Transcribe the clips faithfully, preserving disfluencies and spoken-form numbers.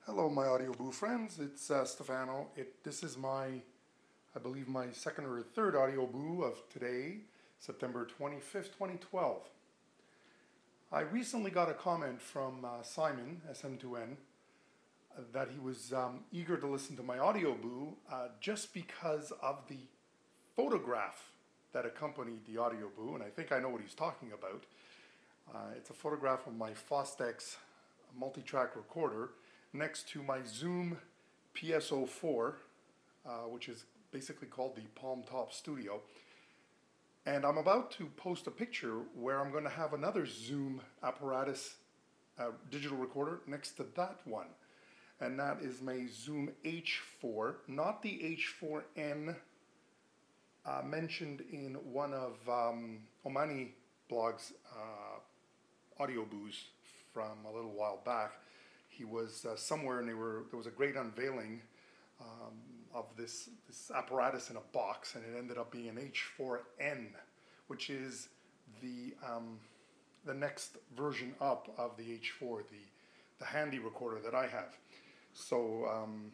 Hello, my AudioBoo friends. It's uh, Stefano. It, this is my, I believe, my second or third AudioBoo of today, September twenty-fifth, twenty twelve. I recently got a comment from uh, Simon, S M two N, uh, that he was um, eager to listen to my AudioBoo uh, just because of the photograph that accompanied the AudioBoo, and I think I know what he's talking about. Uh, it's a photograph of my Fostex multi-track recorder next to my Zoom P S zero four, uh, which is basically called the Palm Top Studio. And I'm about to post a picture where I'm going to have another Zoom apparatus uh, digital recorder next to that one. And that is my Zoom H four, not the H four N uh, mentioned in one of um, Omani Blog's uh, AudioBoos from a little while back. He was uh, somewhere, and they were, there was a great unveiling um, of this, this apparatus in a box, and it ended up being an H four N, which is the um, the next version up of the H four, the the handy recorder that I have. So um,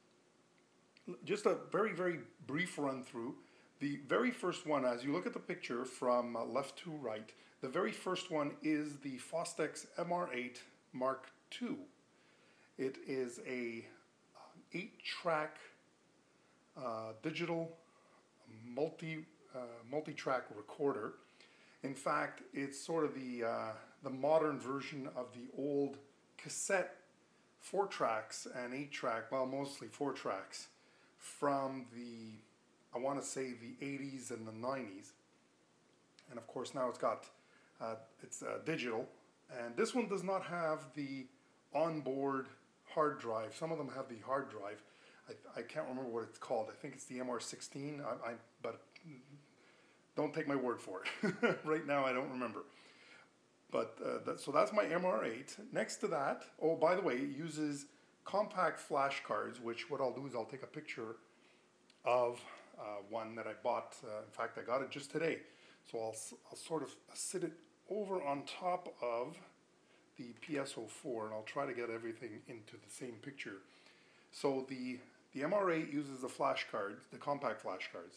just a very very brief run through. The very first one, as you look at the picture from uh, left to right, the very first one is the Fostex M R eight Mark two. It is a eight-track uh, digital multi uh, multi-track recorder. In fact, it's sort of the uh, the modern version of the old cassette four tracks and eight track, well, mostly four tracks from the, I want to say, the eighties and the nineties. And of course, now it's got uh, it's uh, digital, and this one does not have the onboard hard drive. Some of them have the hard drive. I, I can't remember what it's called. I think it's the M R sixteen, I, I, but don't take my word for it. Right now I don't remember. But uh, that, so that's my M R eight. Next to that, oh, by the way, it uses compact flash cards, which what I'll do is I'll take a picture of uh, one that I bought. Uh, in fact, I got it just today. So I'll, I'll sort of sit it over on top of the P S zero four, and I'll try to get everything into the same picture. So the, the M R eight uses the flash cards, the compact flash cards.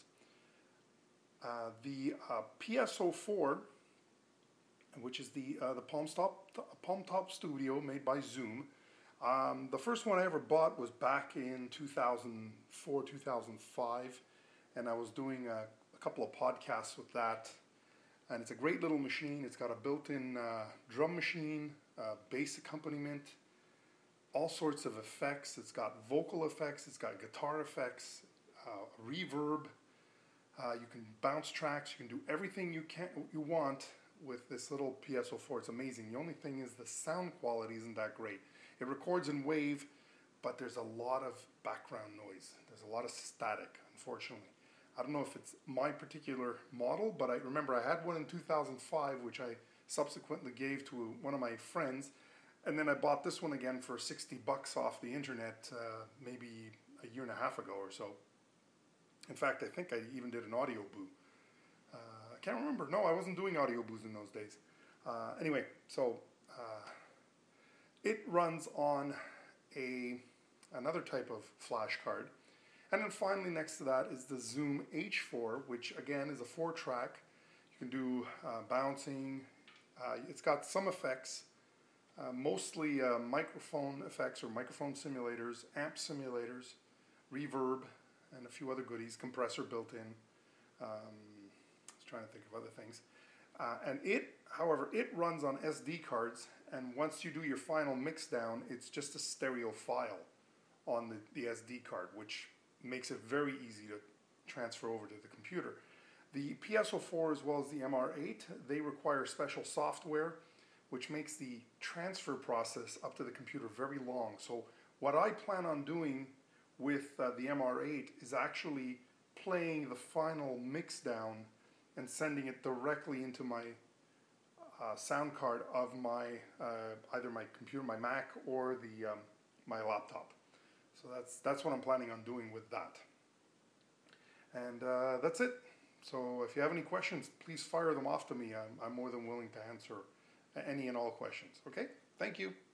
Uh, the uh, P S zero four, which is the uh, the Palm Top, Palm Top Studio made by Zoom. Um, the first one I ever bought was back in two thousand four, two thousand five, and I was doing a, a couple of podcasts with that. And it's a great little machine. It's got a built-in uh, drum machine, uh, bass accompaniment, all sorts of effects. It's got vocal effects. It's got guitar effects, uh, reverb. Uh, you can bounce tracks. You can do everything you can you want with this little P S zero four. It's amazing. The only thing is the sound quality isn't that great. It records in wave, but there's a lot of background noise. There's a lot of static, unfortunately. I don't know if it's my particular model, but I remember I had one in two thousand five, which I subsequently gave to one of my friends. And then I bought this one again for sixty bucks off the internet, uh, maybe a year and a half ago or so. In fact, I think I even did an AudioBoo. Uh, I can't remember. No, I wasn't doing AudioBoos in those days. Uh, anyway, so uh, it runs on a another type of flash card. And then finally next to that is the Zoom H four, which again is a four track. You can do uh, bouncing. Uh, it's got some effects, uh, mostly uh, microphone effects or microphone simulators, amp simulators, reverb, and a few other goodies, compressor built in. Um, I was trying to think of other things. Uh, and it, however, it runs on S D cards, and once you do your final mix down, it's just a stereo file on the, the S D card, which makes it very easy to transfer over to the computer. The P S zero four as well as the M R eight, they require special software which makes the transfer process up to the computer very long. So what I plan on doing with uh, the M R eight is actually playing the final mix down and sending it directly into my uh, sound card of my uh, either my computer, my Mac, or the um, my laptop. So that's that's what I'm planning on doing with that. And uh, that's it. So if you have any questions, please fire them off to me. I'm, I'm more than willing to answer any and all questions. Okay? Thank you.